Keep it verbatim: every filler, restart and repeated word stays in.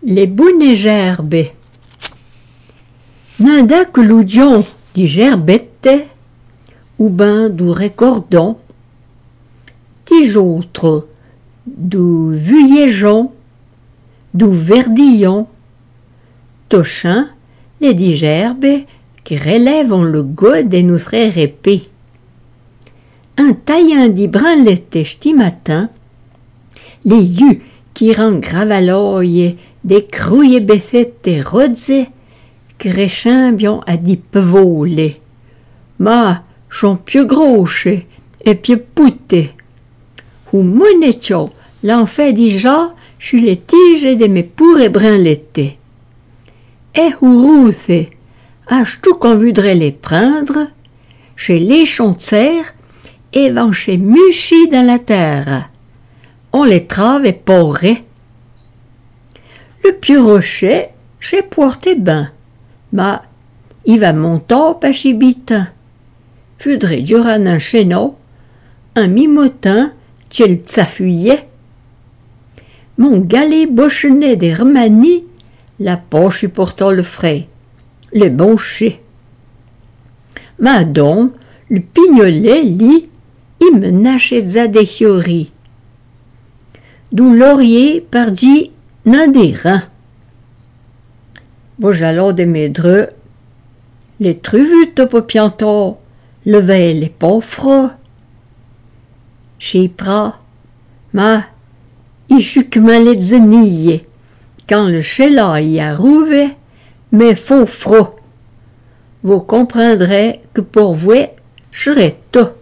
Les bonnes gerbes. Nada que l'oudion di gerbette, ou ben du recordon, tis autres du vuilléjon, du verdillon, tochin les di gerbes qui relèvent le goût de nous répé. Un taillant di branlette sti matin, les yeux qui rend gravaloye des crouilles bessette rozze, crescembion à di pevole. Ma, sont più grosse et più putte. Ou moneccio, l'en fait déjà, sur les tiges de mes pure branlettes. Et hourouse, ach-tu qu'on voudrait les prendre, chez les chantières, et vont chez muchi dans la terre. On les trave et porrait. Le pieux rocher, chez porté ben, ma, il va monter pas chibitin. Faudrait duran un chéneau, un mimotin, qui le tsafuyait. Mon galet bochenet des remanies, la poche portant le frais, le bon chais. Madon, le pignolet, lit, il me nachetza des chiori. D'où laurier pardi n'en des reins. Vos jalons de médreux, les truvus topo pianto, levaient les pauvres. Chipra, ma, il chuquement les zenilles, quand le chéla y arrive, mais faux froid. Vous comprendrez que pour vous, je serais tout.